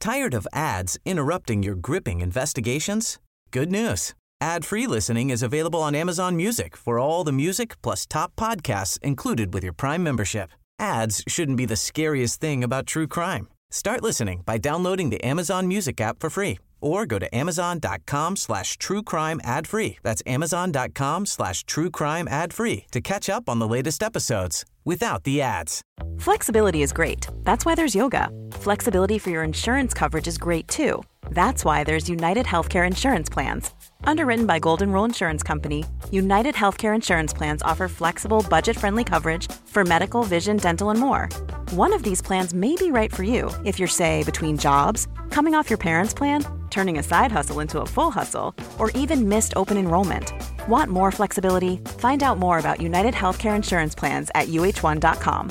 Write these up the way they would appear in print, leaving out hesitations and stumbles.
Tired of ads interrupting your gripping investigations? Good news. Ad-free listening is available on Amazon Music for all the music plus top podcasts included with your Prime membership. Ads shouldn't be the scariest thing about true crime. Start listening by downloading the Amazon Music app for free or go to amazon.com/truecrime ad-free. That's amazon.com/truecrime ad-free to catch up on the latest episodes without the ads. Flexibility is great. That's why there's yoga. Flexibility for your insurance coverage is great too. That's why there's United Healthcare Insurance Plans. Underwritten by Golden Rule Insurance Company, United Healthcare Insurance Plans offer flexible, budget-friendly coverage for medical, vision, dental, and more. One of these plans may be right for you if you're, say, between jobs, coming off your parents' plan, turning a side hustle into a full hustle, or even missed open enrollment. Want more flexibility? Find out more about United Healthcare Insurance Plans at uh1.com.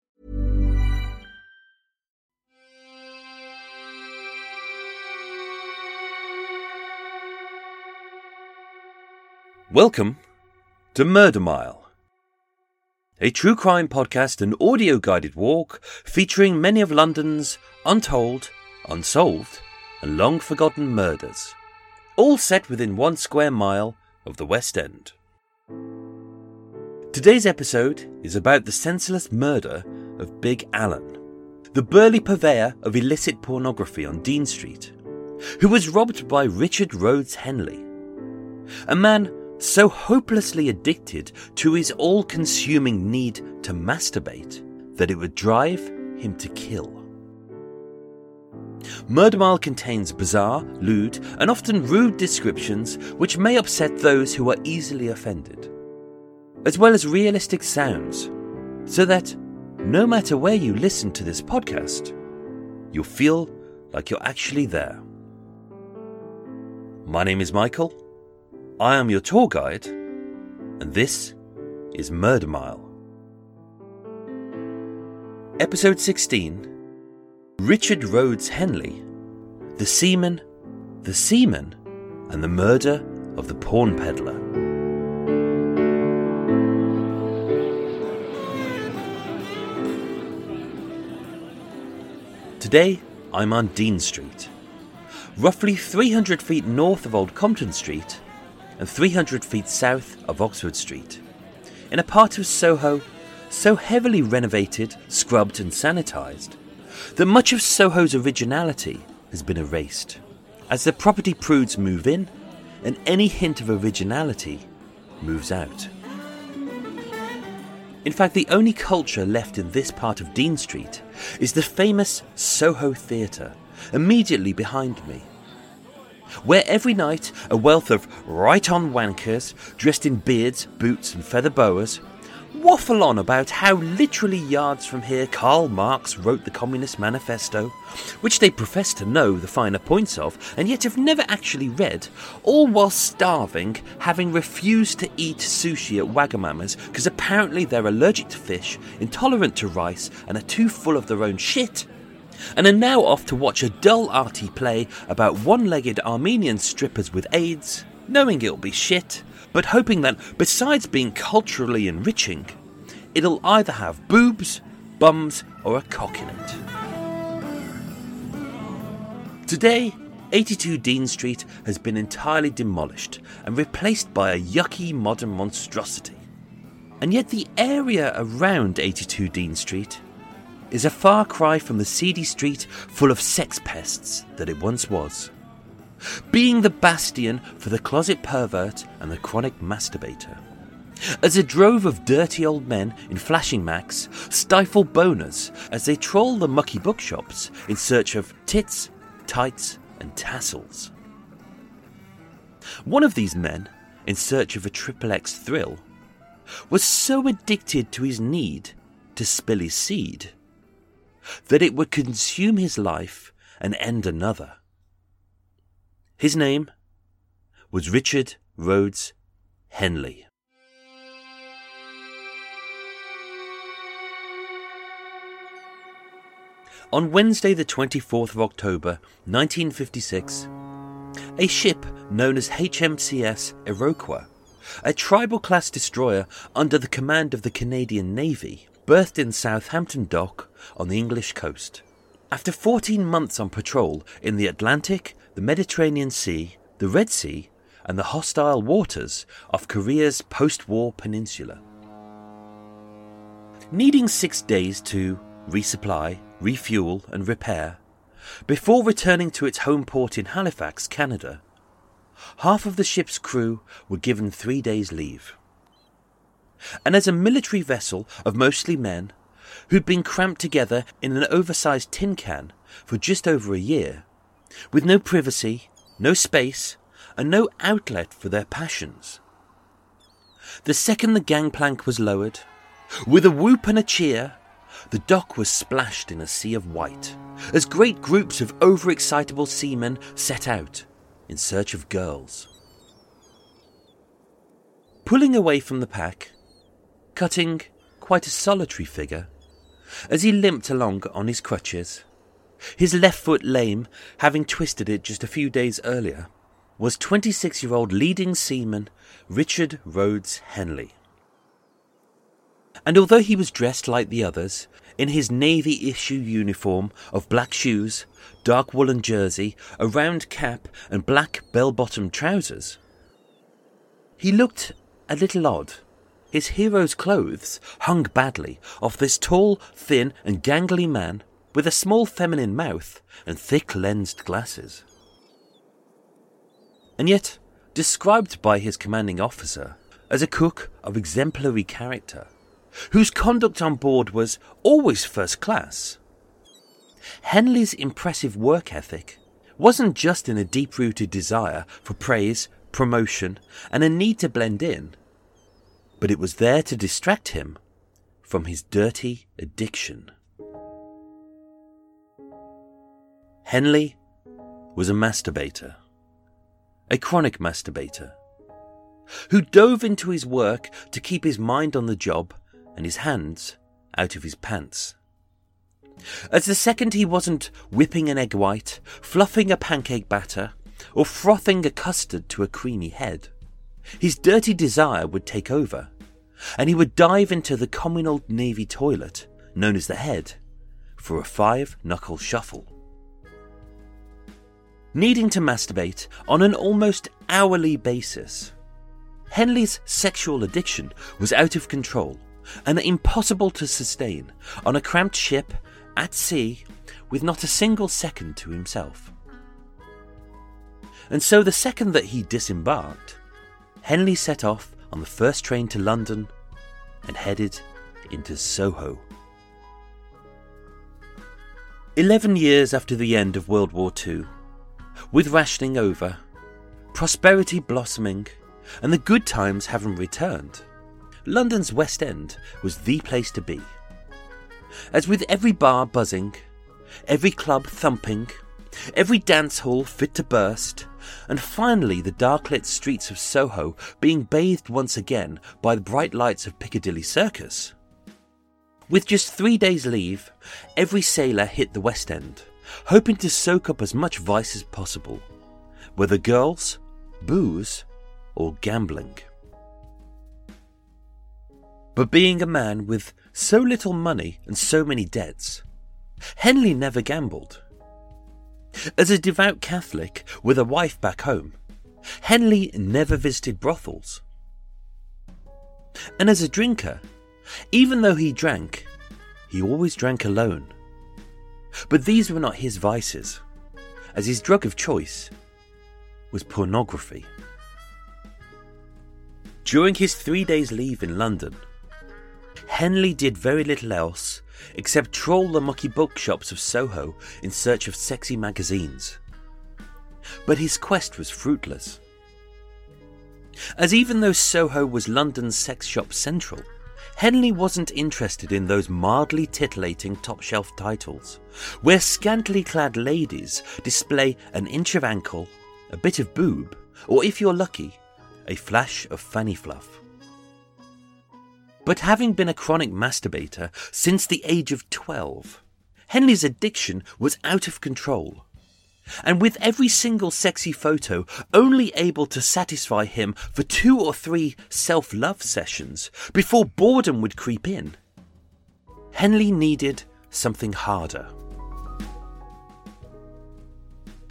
Welcome to Murder Mile, a true crime podcast and audio-guided walk featuring many of London's untold, unsolved, and long-forgotten murders, all set within 1 square mile of the West End. Today's episode is about the senseless murder of Big Alan, the burly purveyor of illicit pornography on Dean Street, who was robbed by Richard Rhodes Henley, a man so hopelessly addicted to his all-consuming need to masturbate that it would drive him to kill. Murder Mile contains bizarre, lewd, and often rude descriptions which may upset those who are easily offended, as well as realistic sounds, so that no matter where you listen to this podcast, you'll feel like you're actually there. My name is Michael. I am your tour guide, and this is Murder Mile. Episode 16, Richard Rhodes Henley, the seaman, and the murder of the porn peddler. Today, I'm on Dean Street, roughly 300 feet north of Old Compton Street, and 300 feet south of Oxford Street, in a part of Soho so heavily renovated, scrubbed and sanitised that much of Soho's originality has been erased, as the property prudes move in and any hint of originality moves out. In fact, the only culture left in this part of Dean Street is the famous Soho Theatre, immediately behind me, where every night a wealth of right-on wankers dressed in beards, boots and feather boas waffle on about how literally yards from here Karl Marx wrote the Communist Manifesto, which they profess to know the finer points of and yet have never actually read, all while starving, having refused to eat sushi at Wagamama's because apparently they're allergic to fish, intolerant to rice and are too full of their own shit, and are now off to watch a dull arty play about one-legged Armenian strippers with AIDS, knowing it'll be shit, but hoping that, besides being culturally enriching, it'll either have boobs, bums, or a cock in it. Today, 82 Dean Street has been entirely demolished and replaced by a yucky modern monstrosity. And yet the area around 82 Dean Street is a far cry from the seedy street full of sex pests that it once was, being the bastion for the closet pervert and the chronic masturbator, as a drove of dirty old men in flashing macs stifle boners as they troll the mucky bookshops in search of tits, tights and tassels. One of these men, in search of a XXX thrill, was so addicted to his need to spill his seed that it would consume his life and end another. His name was Richard Rhodes Henley. On Wednesday the 24th of October 1956, a ship known as HMCS Iroquois, a tribal-class destroyer under the command of the Canadian Navy, berthed in Southampton Dock on the English coast. After 14 months on patrol in the Atlantic, the Mediterranean Sea, the Red Sea, and the hostile waters of Korea's post-war peninsula. Needing 6 days to resupply, refuel and repair, before returning to its home port in Halifax, Canada, half of the ship's crew were given 3 days' leave. And as a military vessel of mostly men, who'd been cramped together in an oversized tin can for just over a year, with no privacy, no space, and no outlet for their passions. The second the gangplank was lowered, with a whoop and a cheer, the dock was splashed in a sea of white, as great groups of overexcitable seamen set out in search of girls. Pulling away from the pack, cutting quite a solitary figure, as he limped along on his crutches, his left foot lame, having twisted it just a few days earlier, was 26-year-old leading seaman Richard Rhodes Henley. And although he was dressed like the others, in his Navy-issue uniform of black shoes, dark woolen jersey, a round cap and black bell-bottom trousers, he looked a little odd. His hero's clothes hung badly off this tall, thin and gangly man with a small feminine mouth and thick lensed glasses. And yet, described by his commanding officer as a cook of exemplary character, whose conduct on board was always first class, Henley's impressive work ethic wasn't just in a deep-rooted desire for praise, promotion, and a need to blend in, but it was there to distract him from his dirty addiction. Henley was a masturbator, a chronic masturbator, who dove into his work to keep his mind on the job and his hands out of his pants. As the second he wasn't whipping an egg white, fluffing a pancake batter, or frothing a custard to a creamy head, his dirty desire would take over, and he would dive into the communal Navy toilet, known as the Head, for a 5-knuckle shuffle. Needing to masturbate on an almost hourly basis, Henley's sexual addiction was out of control and impossible to sustain on a cramped ship at sea with not a single second to himself. And so the second that he disembarked, Henley set off on the first train to London and headed into Soho. 11 years after the end of World War II, with rationing over, prosperity blossoming, and the good times having returned, London's West End was the place to be. As with every bar buzzing, every club thumping, every dance hall fit to burst, and finally the dark-lit streets of Soho being bathed once again by the bright lights of Piccadilly Circus. With just 3 days' leave, every sailor hit the West End, hoping to soak up as much vice as possible, whether girls, booze, or gambling. But being a man with so little money and so many debts, Henley never gambled. As a devout Catholic with a wife back home, Henley never visited brothels. And as a drinker, even though he drank, he always drank alone. But these were not his vices, as his drug of choice was pornography. During his 3 days' leave in London, Henley did very little else except trawl the mucky bookshops of Soho in search of sexy magazines. But his quest was fruitless. As even though Soho was London's sex shop central, Henley wasn't interested in those mildly titillating top-shelf titles, where scantily clad ladies display an inch of ankle, a bit of boob, or if you're lucky, a flash of fanny fluff. But having been a chronic masturbator since the age of 12, Henley's addiction was out of control. And with every single sexy photo only able to satisfy him for 2 or 3 self-love sessions before boredom would creep in, Henley needed something harder.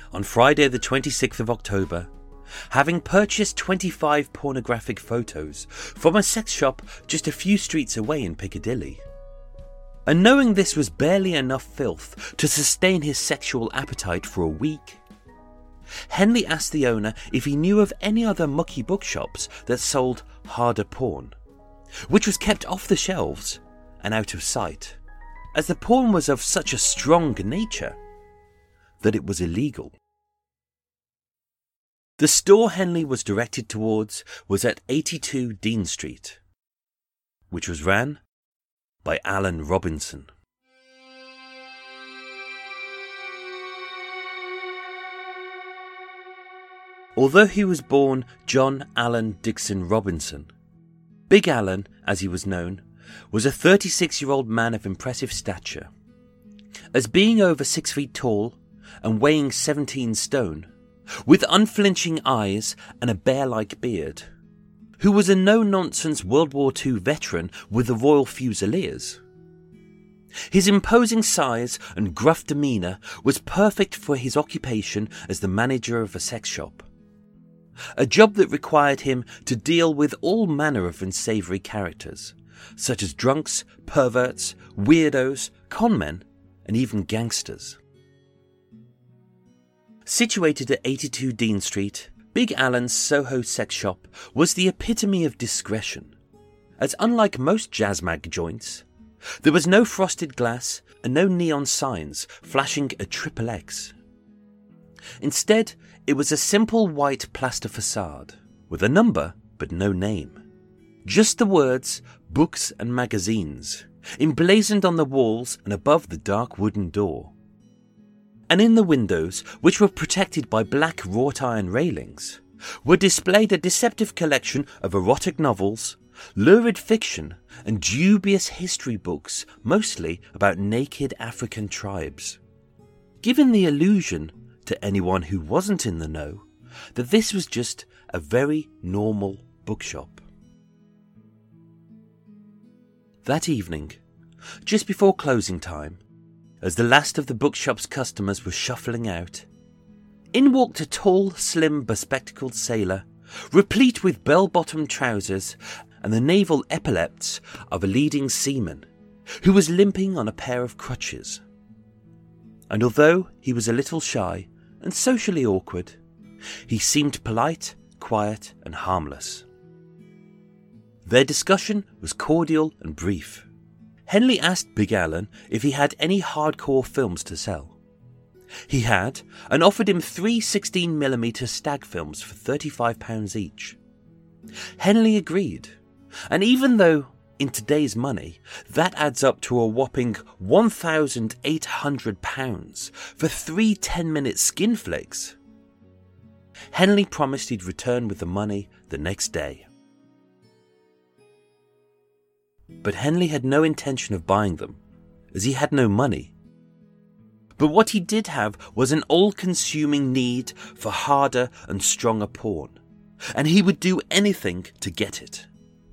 on Friday the 26th of October, having purchased 25 pornographic photos from a sex shop just a few streets away in Piccadilly. And knowing this was barely enough filth to sustain his sexual appetite for a week, Henley asked the owner if he knew of any other mucky bookshops that sold harder porn, which was kept off the shelves and out of sight, as the porn was of such a strong nature that it was illegal. The store Henley was directed towards was at 82 Dean Street, which was ran by Alan Robinson. Although he was born John Allen Dixon Robinson, Big Alan, as he was known, was a 36-year-old man of impressive stature. As being over 6 feet tall and weighing 17 stone, with unflinching eyes and a bear-like beard, who was a no-nonsense World War II veteran with the Royal Fusiliers. His imposing size and gruff demeanour was perfect for his occupation as the manager of a sex shop, a job that required him to deal with all manner of unsavoury characters, such as drunks, perverts, weirdos, conmen, and even gangsters. Situated at 82 Dean Street, Big Alan's Soho sex shop was the epitome of discretion, as unlike most jazz mag joints, there was no frosted glass and no neon signs flashing a XXX. Instead, it was a simple white plaster facade, with a number but no name. Just the words, books and magazines, emblazoned on the walls and above the dark wooden door. And in the windows, which were protected by black wrought iron railings, were displayed a deceptive collection of erotic novels, lurid fiction, and dubious history books, mostly about naked African tribes, giving the illusion to anyone who wasn't in the know that this was just a very normal bookshop. That evening, just before closing time, as the last of the bookshop's customers were shuffling out, in walked a tall, slim, bespectacled sailor, replete with bell-bottom trousers and the naval epaulettes of a leading seaman, who was limping on a pair of crutches. And although he was a little shy and socially awkward, he seemed polite, quiet, and harmless. Their discussion was cordial and brief. Henley asked Big Alan if he had any hardcore films to sell. He had, and offered him 3 16mm stag films for £35 each. Henley agreed, and even though, in today's money, that adds up to a whopping £1,800 for 3 10-minute skin flicks, Henley promised he'd return with the money the next day. But Henley had no intention of buying them, as he had no money. But what he did have was an all-consuming need for harder and stronger porn, and he would do anything to get it.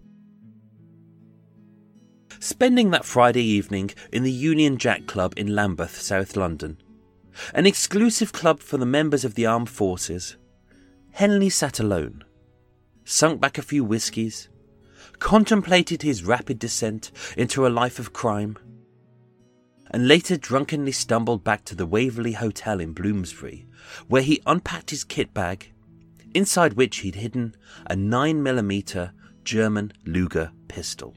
Spending that Friday evening in the Union Jack Club in Lambeth, South London, an exclusive club for the members of the armed forces, Henley sat alone, sunk back a few whiskies, contemplated his rapid descent into a life of crime, and later drunkenly stumbled back to the Waverley Hotel in Bloomsbury, where he unpacked his kit bag, inside which he'd hidden a 9mm German Luger pistol.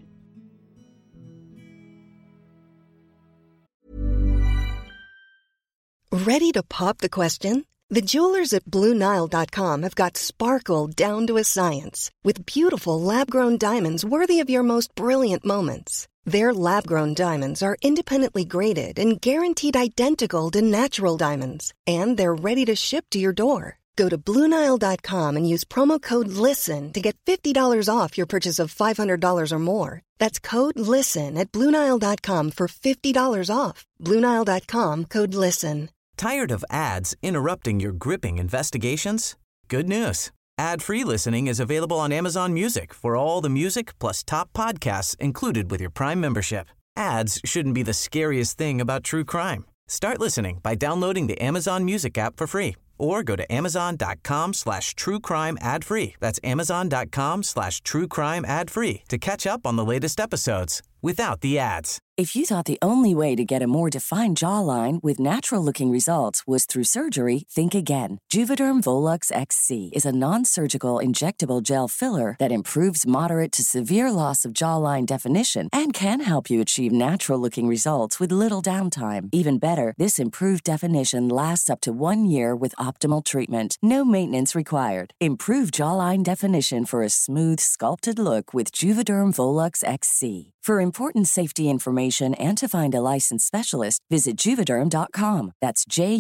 Ready to pop the question? The jewelers at BlueNile.com have got sparkle down to a science with beautiful lab-grown diamonds worthy of your most brilliant moments. Their lab-grown diamonds are independently graded and guaranteed identical to natural diamonds, and they're ready to ship to your door. Go to BlueNile.com and use promo code LISTEN to get $50 off your purchase of $500 or more. That's code LISTEN at BlueNile.com for $50 off. BlueNile.com, code LISTEN. Tired of ads interrupting your gripping investigations? Good news. Ad-free listening is available on Amazon Music for all the music plus top podcasts included with your Prime membership. Ads shouldn't be the scariest thing about true crime. Start listening by downloading the Amazon Music app for free Or go to amazon.com/truecrime ad-free. That's amazon.com/truecrime ad-free to catch up on the latest episodes without the ads. If you thought the only way to get a more defined jawline with natural-looking results was through surgery, think again. Juvederm Volux XC is a non-surgical injectable gel filler that improves moderate to severe loss of jawline definition and can help you achieve natural-looking results with little downtime. Even better, this improved definition lasts up to 1 year with optimal treatment. No maintenance required. Improve jawline definition for a smooth, sculpted look with Juvederm Volux XC. For important safety information and to find a licensed specialist, visit Juvederm.com. That's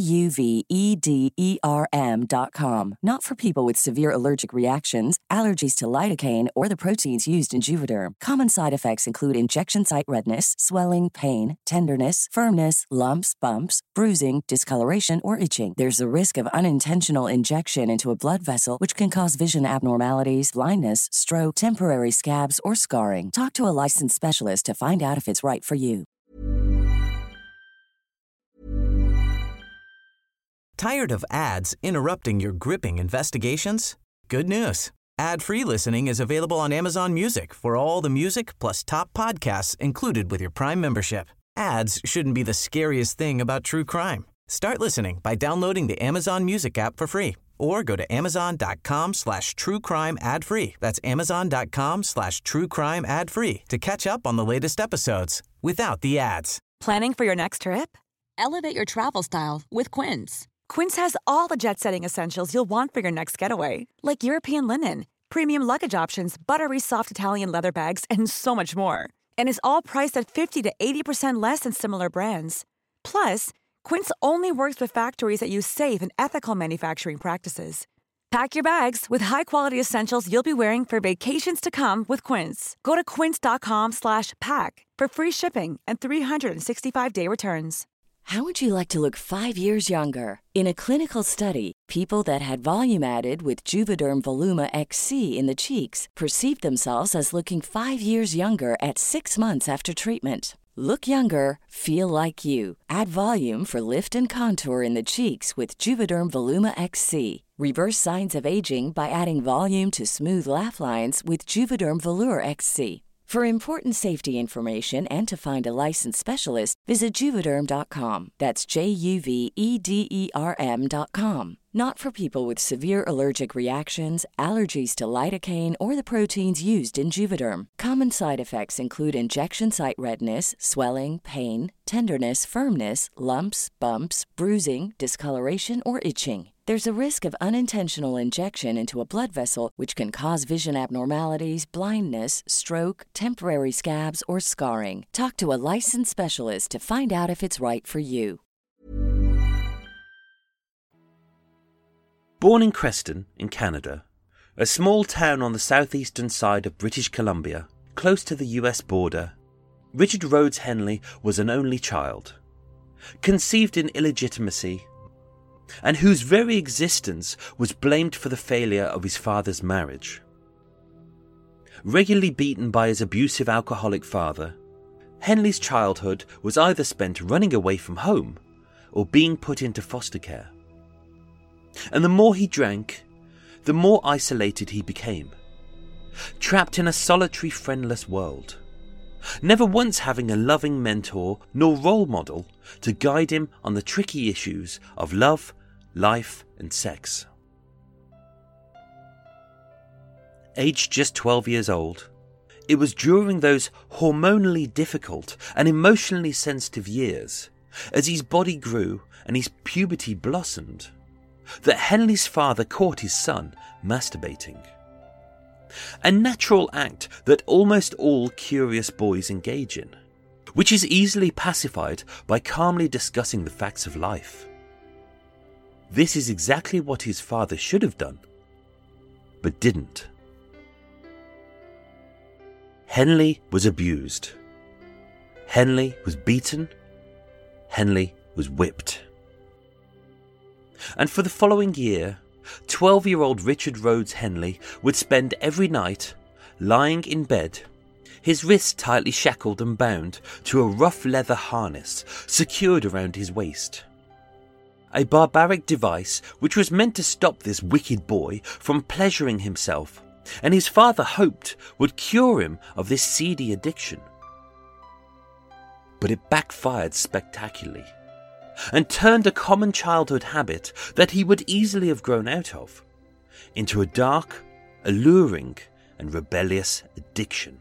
JUVEDERM.com. Not for people with severe allergic reactions, allergies to lidocaine, or the proteins used in Juvederm. Common side effects include injection site redness, swelling, pain, tenderness, firmness, lumps, bumps, bruising, discoloration, or itching. There's a risk of unintentional injection into a blood vessel, which can cause vision abnormalities, blindness, stroke, temporary scabs, or scarring. Talk to a licensed specialist to find out if it's right for you. Tired of ads interrupting your gripping investigations? Good news. Ad-free listening is available on Amazon Music for all the music plus top podcasts included with your Prime membership. Ads shouldn't be the scariest thing about true crime. Start listening by downloading the Amazon Music app for free or go to amazon.com/truecrime ad-free. That's amazon.com/truecrime ad-free to catch up on the latest episodes without the ads. Planning for your next trip? Elevate your travel style with Quince. Quince has all the jet-setting essentials you'll want for your next getaway, like European linen, premium luggage options, buttery soft Italian leather bags, and so much more. And is all priced at 50 to 80% less than similar brands. Plus, Quince only works with factories that use safe and ethical manufacturing practices. Pack your bags with high-quality essentials you'll be wearing for vacations to come with Quince. Go to quince.com/pack for free shipping and 365-day returns. How would you like to look 5 years younger? In a clinical study, people that had volume added with Juvederm Voluma XC in the cheeks perceived themselves as looking 5 years younger at 6 months after treatment. Look younger, feel like you. Add volume for lift and contour in the cheeks with Juvederm Voluma XC. Reverse signs of aging by adding volume to smooth laugh lines with Juvederm Volure XC. For important safety information and to find a licensed specialist, visit Juvederm.com. That's JUVEDERM.com. Not for people with severe allergic reactions, allergies to lidocaine, or the proteins used in Juvederm. Common side effects include injection site redness, swelling, pain, tenderness, firmness, lumps, bumps, bruising, discoloration, or itching. There's a risk of unintentional injection into a blood vessel, which can cause vision abnormalities, blindness, stroke, temporary scabs, or scarring. Talk to a licensed specialist to find out if it's right for you. Born in Creston, in Canada, a small town on the southeastern side of British Columbia, close to the US border, Richard Rhodes Henley was an only child, conceived in illegitimacy, and whose very existence was blamed for the failure of his father's marriage. Regularly beaten by his abusive alcoholic father, Henley's childhood was either spent running away from home or being put into foster care. And the more he drank, the more isolated he became, trapped in a solitary, friendless world, never once having a loving mentor nor role model to guide him on the tricky issues of love, life, and sex. Aged just 12 years old, it was during those hormonally difficult and emotionally sensitive years, as his body grew and his puberty blossomed, that Henley's father caught his son masturbating. A natural act that almost all curious boys engage in, which is easily pacified by calmly discussing the facts of life. This is exactly what his father should have done, but didn't. Henley was abused. Henley was beaten. Henley was whipped. And for the following year, 12-year-old Richard Rhodes Henley would spend every night lying in bed, his wrists tightly shackled and bound to a rough leather harness secured around his waist. a barbaric device which was meant to stop this wicked boy from pleasuring himself, and his father hoped would cure him of this seedy addiction. But it backfired spectacularly, and turned a common childhood habit that he would easily have grown out of into a dark, alluring, and rebellious addiction.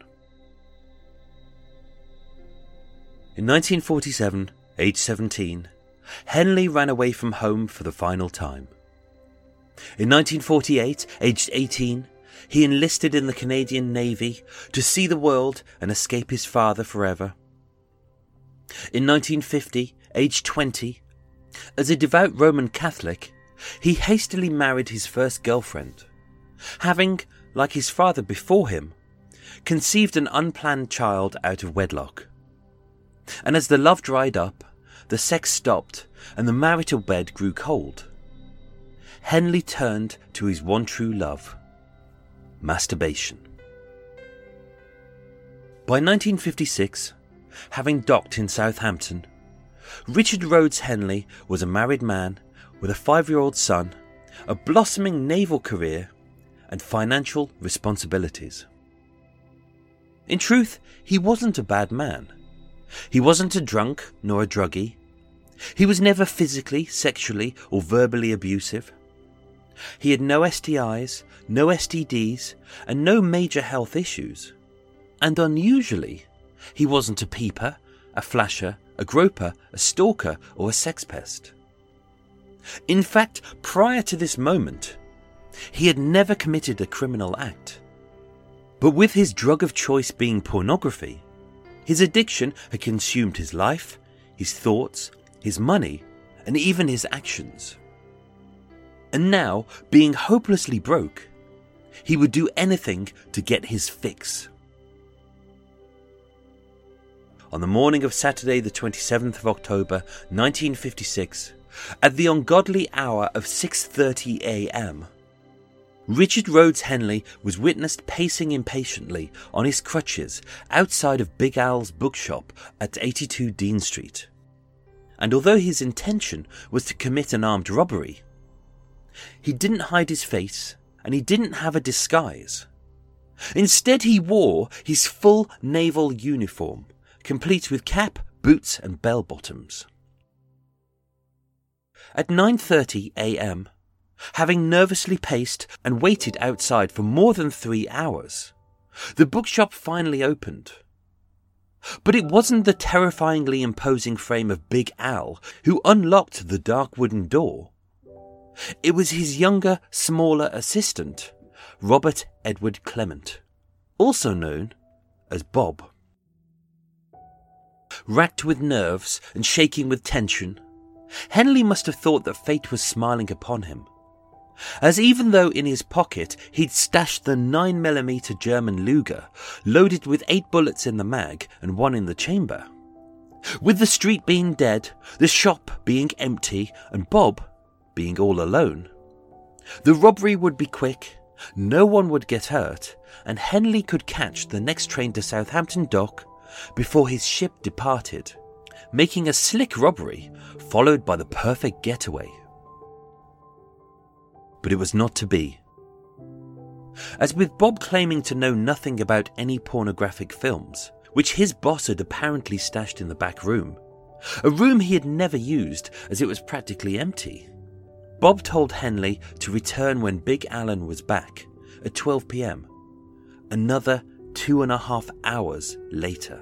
In 1947, aged 17, Henley ran away from home for the final time. In 1948, aged 18, he enlisted in the Canadian Navy to see the world and escape his father forever. In 1950, aged 20, as a devout Roman Catholic, he hastily married his first girlfriend, having, like his father before him, conceived an unplanned child out of wedlock. And as the love dried up, the sex stopped, and the marital bed grew cold, Henley turned to his one true love: masturbation. By 1956, having docked in Southampton, Richard Rhodes Henley was a married man with a 5-year-old son, a blossoming naval career, and financial responsibilities. In truth, he wasn't a bad man. He wasn't a drunk nor a druggie. He was never physically, sexually, or verbally abusive. He had no STIs, no STDs, and no major health issues. And unusually, he wasn't a peeper, a flasher, a groper, a stalker, or a sex pest. In fact, prior to this moment, he had never committed a criminal act. But with his drug of choice being pornography, his addiction had consumed his life, his thoughts, his money, and even his actions. And now, being hopelessly broke, he would do anything to get his fix. On the morning of Saturday the 27th of October 1956, at the ungodly hour of 6:30 a.m, Richard Rhodes Henley was witnessed pacing impatiently on his crutches outside of Big Al's bookshop at 82 Dean Street. And although his intention was to commit an armed robbery, he didn't hide his face and he didn't have a disguise. Instead, he wore his full naval uniform, complete with cap, boots and bell-bottoms. At 9:30 a.m, having nervously paced and waited outside for more than 3 hours, the bookshop finally opened. But it wasn't the terrifyingly imposing frame of Big Al who unlocked the dark wooden door. It was his younger, smaller assistant, Robert Edward Clement, also known as Bob. Racked with nerves and shaking with tension, Henley must have thought that fate was smiling upon him, as even though in his pocket he'd stashed the 9mm German Luger, loaded with 8 bullets in the mag and 1 in the chamber, with the street being dead, the shop being empty, and Bob being all alone, the robbery would be quick, no one would get hurt, and Henley could catch the next train to Southampton Dock before his ship departed, making a slick robbery followed by the perfect getaway. But it was not to be. As with Bob claiming to know nothing about any pornographic films, which his boss had apparently stashed in the back room, a room he had never used as it was practically empty, Bob told Henley to return when Big Alan was back at 12 p.m, another 2.5 hours later.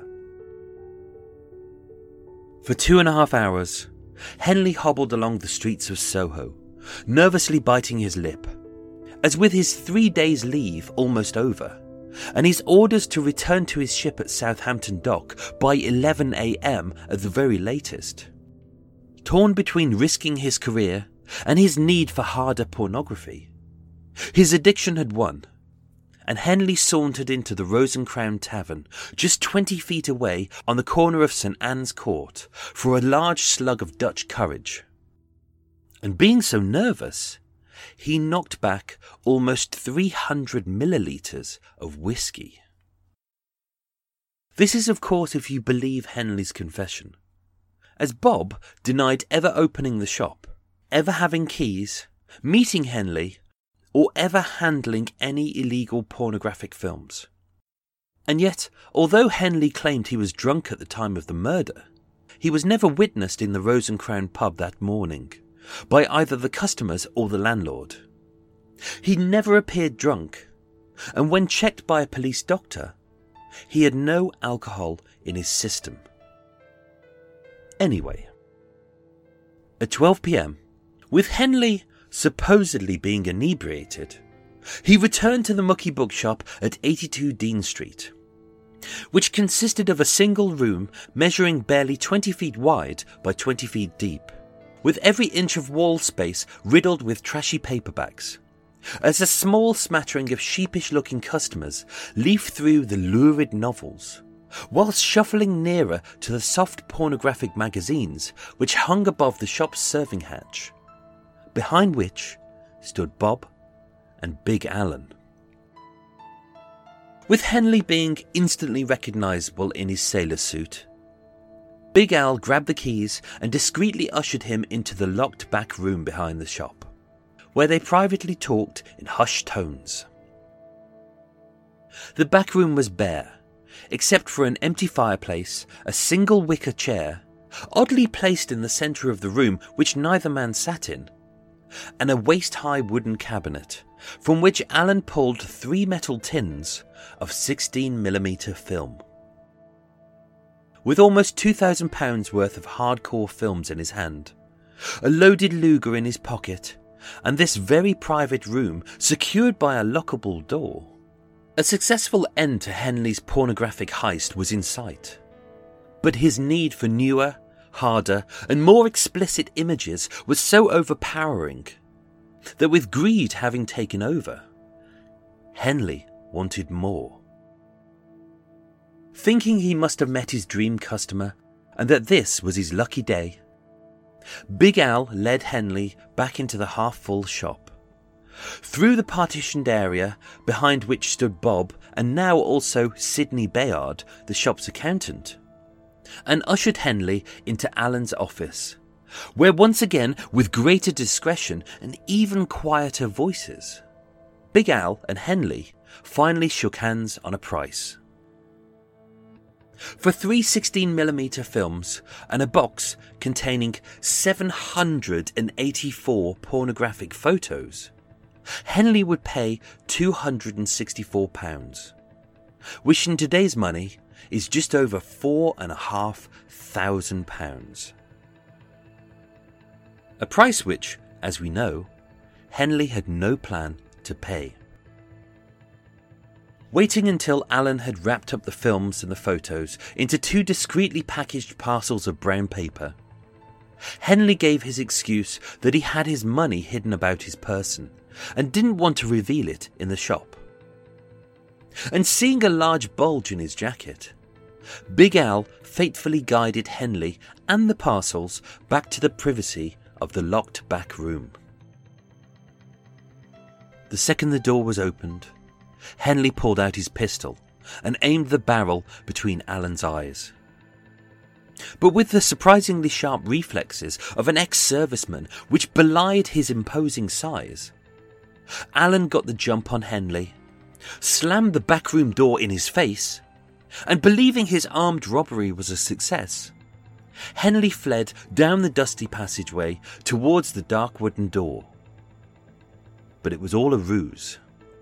For 2.5 hours, Henley hobbled along the streets of Soho, nervously biting his lip, as with his 3 days' leave almost over, and his orders to return to his ship at Southampton Dock by 11 a.m. at the very latest. Torn between risking his career and his need for harder pornography, his addiction had won, and Henley sauntered into the Rose and Crown Tavern, just 20 feet away on the corner of St Anne's Court, for a large slug of Dutch courage. And being so nervous, he knocked back almost 300 millilitres of whiskey. This is, of course, if you believe Henley's confession, as Bob denied ever opening the shop, ever having keys, meeting Henley, or ever handling any illegal pornographic films. And yet, although Henley claimed he was drunk at the time of the murder, he was never witnessed in the Rose and Crown pub that morning by either the customers or the landlord. He never appeared drunk, and when checked by a police doctor, he had no alcohol in his system. Anyway, at 12 p.m, with Henley supposedly being inebriated, he returned to the Mucky Bookshop at 82 Dean Street, which consisted of a single room measuring barely 20 feet wide by 20 feet deep, with every inch of wall space riddled with trashy paperbacks, as a small smattering of sheepish-looking customers leaf through the lurid novels, whilst shuffling nearer to the soft pornographic magazines which hung above the shop's serving hatch, behind which stood Bob and Big Alan. With Henley being instantly recognisable in his sailor suit, Big Al grabbed the keys and discreetly ushered him into the locked back room behind the shop, where they privately talked in hushed tones. The back room was bare, except for an empty fireplace, a single wicker chair, oddly placed in the centre of the room which neither man sat in, and a waist-high wooden cabinet, from which Alan pulled 3 metal tins of 16mm film. With almost £2,000 worth of hardcore films in his hand, a loaded Luger in his pocket, and this very private room secured by a lockable door, a successful end to Henley's pornographic heist was in sight. But his need for newer, harder, and more explicit images was so overpowering that, with greed having taken over, Henley wanted more. Thinking he must have met his dream customer and that this was his lucky day, Big Al led Henley back into the half-full shop, through the partitioned area behind which stood Bob and now also Sidney Bayard, the shop's accountant, and ushered Henley into Alan's office, where once again, with greater discretion and even quieter voices, Big Al and Henley finally shook hands on a price. For 3 16mm films and a box containing 784 pornographic photos, Henley would pay £264, which in today's money is just over £4,500. A price which, as we know, Henley had no plan to pay. Waiting until Alan had wrapped up the films and the photos into 2 discreetly packaged parcels of brown paper, Henley gave his excuse that he had his money hidden about his person and didn't want to reveal it in the shop. And seeing a large bulge in his jacket, Big Al fatefully guided Henley and the parcels back to the privacy of the locked back room. The second the door was opened, Henley pulled out his pistol and aimed the barrel between Alan's eyes. But with the surprisingly sharp reflexes of an ex-serviceman which belied his imposing size, Alan got the jump on Henley, slammed the backroom door in his face, and believing his armed robbery was a success, Henley fled down the dusty passageway towards the dark wooden door. But it was all a ruse.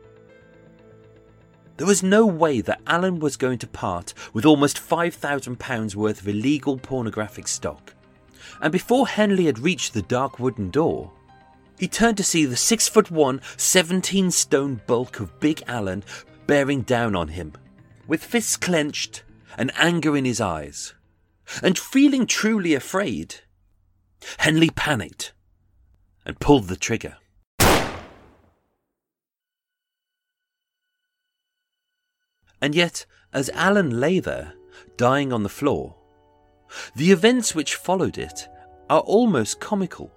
There was no way that Alan was going to part with almost £5,000 worth of illegal pornographic stock, and before Henley had reached the dark wooden door, he turned to see the 6'1", 17-stone bulk of Big Alan bearing down on him, with fists clenched and anger in his eyes. And feeling truly afraid, Henley panicked and pulled the trigger. And yet, as Alan lay there, dying on the floor, the events which followed it are almost comical.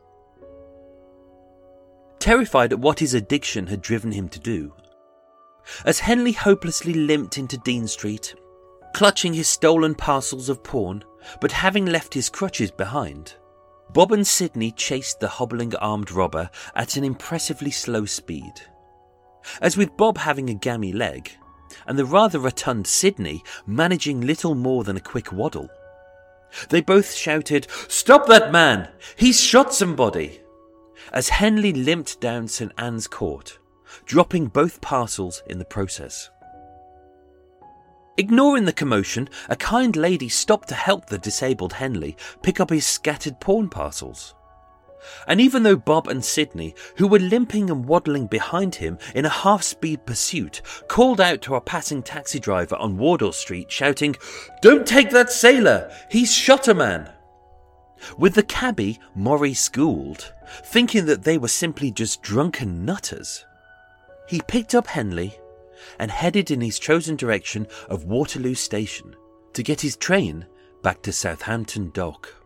Terrified at what his addiction had driven him to do, as Henley hopelessly limped into Dean Street, clutching his stolen parcels of porn, but having left his crutches behind, Bob and Sidney chased the hobbling armed robber at an impressively slow speed. As with Bob having a gammy leg, and the rather rotund Sidney managing little more than a quick waddle, they both shouted, "Stop that man! He's shot somebody!" as Henley limped down St. Anne's Court, dropping both parcels in the process. Ignoring the commotion, a kind lady stopped to help the disabled Henley pick up his scattered porn parcels. And even though Bob and Sidney, who were limping and waddling behind him in a half-speed pursuit, called out to a passing taxi driver on Wardour Street shouting, "Don't take that sailor! He's shot a man!" With the cabbie, Maurice Gould, thinking that they were simply just drunken nutters, he picked up Henley and headed in his chosen direction of Waterloo Station to get his train back to Southampton Dock.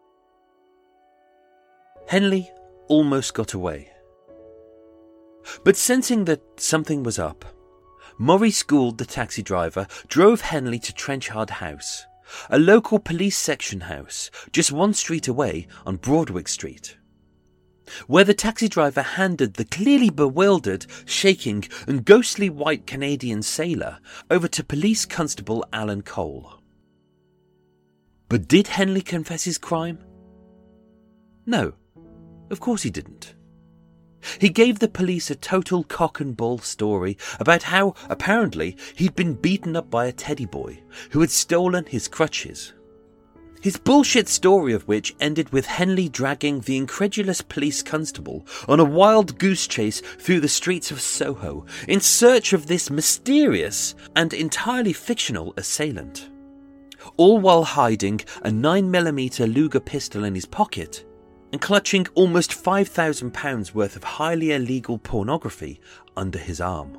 Henley almost got away. But sensing that something was up, Maurice Gould, the taxi driver, drove Henley to Trenchard House, a local police section house just one street away on Broadwick Street, where the taxi driver handed the clearly bewildered, shaking and ghostly white Canadian sailor over to Police Constable Alan Cole. But did Henley confess his crime? No, of course he didn't. He gave the police a total cock and bull story about how, apparently, he'd been beaten up by a teddy boy who had stolen his crutches. His bullshit story of which ended with Henley dragging the incredulous police constable on a wild goose chase through the streets of Soho in search of this mysterious and entirely fictional assailant, all while hiding a 9mm Luger pistol in his pocket and clutching almost £5,000 worth of highly illegal pornography under his arm.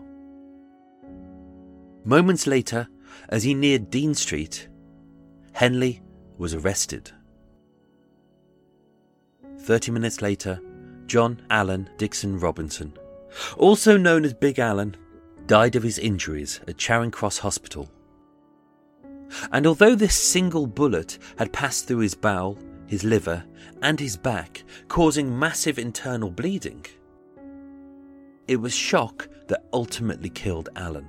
Moments later, as he neared Dean Street, Henley was arrested. 30 minutes later, John Allen Dixon Robinson, also known as Big Alan, died of his injuries at Charing Cross Hospital. And although this single bullet had passed through his bowel, his liver, and his back, causing massive internal bleeding, it was shock that ultimately killed Alan.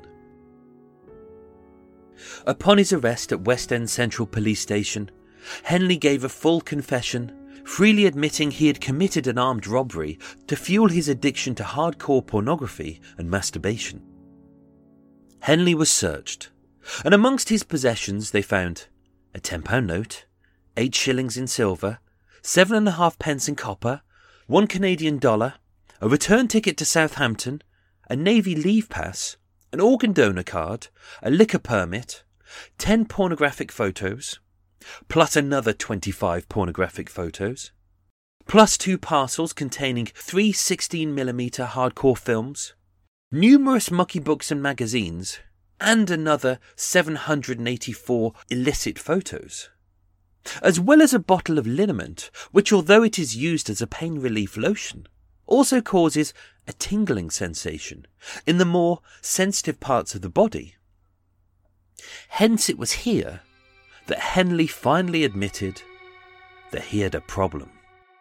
Upon his arrest at West End Central Police Station, Henley gave a full confession, freely admitting he had committed an armed robbery to fuel his addiction to hardcore pornography and masturbation. Henley was searched, and amongst his possessions they found a £10 note, 8 shillings in silver, 7.5 pence in copper, $1 Canadian, a return ticket to Southampton, a Navy leave pass, an organ donor card, a liquor permit, 10 pornographic photos, plus another 25 pornographic photos, plus 2 parcels containing 3 16mm hardcore films, numerous mucky books and magazines, and another 784 illicit photos, as well as a bottle of liniment, which, although it is used as a pain relief lotion, also causes a tingling sensation in the more sensitive parts of the body. Hence it was here that Henley finally admitted that he had a problem.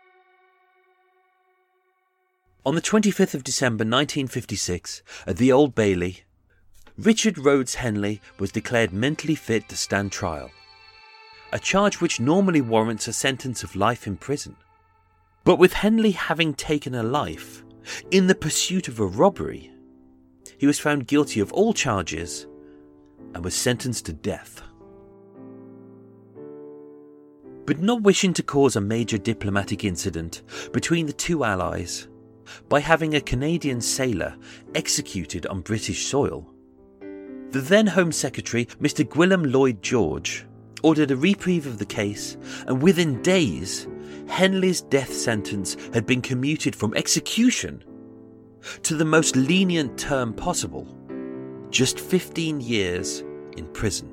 On the 25th of December 1956, at the Old Bailey, Richard Rhodes Henley was declared mentally fit to stand trial, a charge which normally warrants a sentence of life in prison. But with Henley having taken a life in the pursuit of a robbery, he was found guilty of all charges and was sentenced to death. But not wishing to cause a major diplomatic incident between the two allies by having a Canadian sailor executed on British soil, the then Home Secretary, Mr. Gwilym Lloyd George, ordered a reprieve of the case, and within days, Henley's death sentence had been commuted from execution to the most lenient term possible, just 15 years in prison.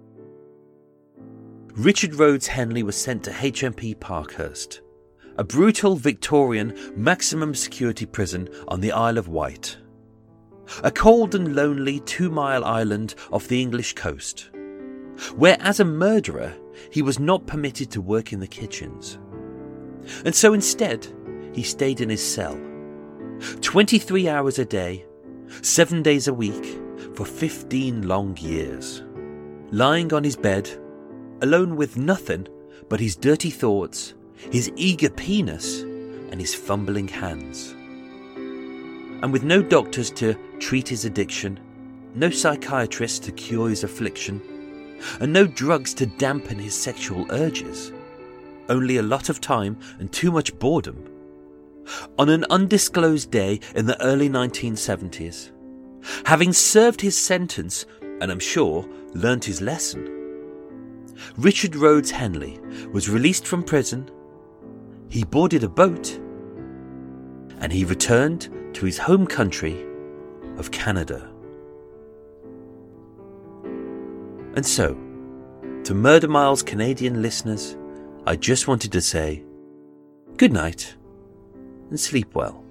Richard Rhodes Henley was sent to HMP Parkhurst, a brutal Victorian maximum security prison on the Isle of Wight, a cold and lonely 2-mile island off the English coast, where as a murderer he was not permitted to work in the kitchens. And so instead, he stayed in his cell, 23 hours a day, 7 days a week, for 15 long years, lying on his bed, alone with nothing but his dirty thoughts, his eager penis, and his fumbling hands. And with no doctors to treat his addiction, no psychiatrist to cure his affliction, and no drugs to dampen his sexual urges, only a lot of time and too much boredom. On an undisclosed day in the early 1970s, having served his sentence, and I'm sure learnt his lesson, Richard Rhodes Henley was released from prison, he boarded a boat, and he returned to his home country of Canada. And so, to Murder Mile's Canadian listeners, I just wanted to say good night and sleep well.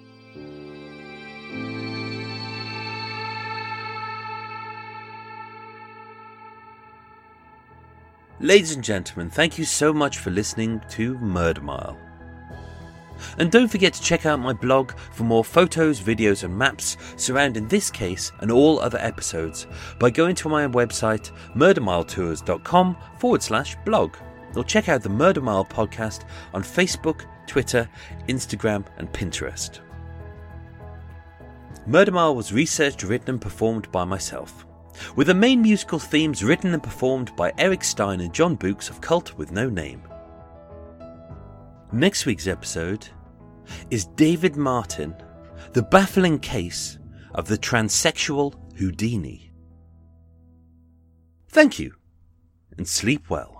Ladies and gentlemen, thank you so much for listening to Murder Mile. And don't forget to check out my blog for more photos, videos and maps surrounding this case and all other episodes by going to my website murdermiletours.com/blog, or check out the Murder Mile podcast on Facebook, Twitter, Instagram and Pinterest. Murder Mile was researched, written and performed by myself, with the main musical themes written and performed by Eric Stein and John Books of Cult with No Name. Next week's episode is David Martin, the baffling case of the transsexual Houdini. Thank you, and sleep well.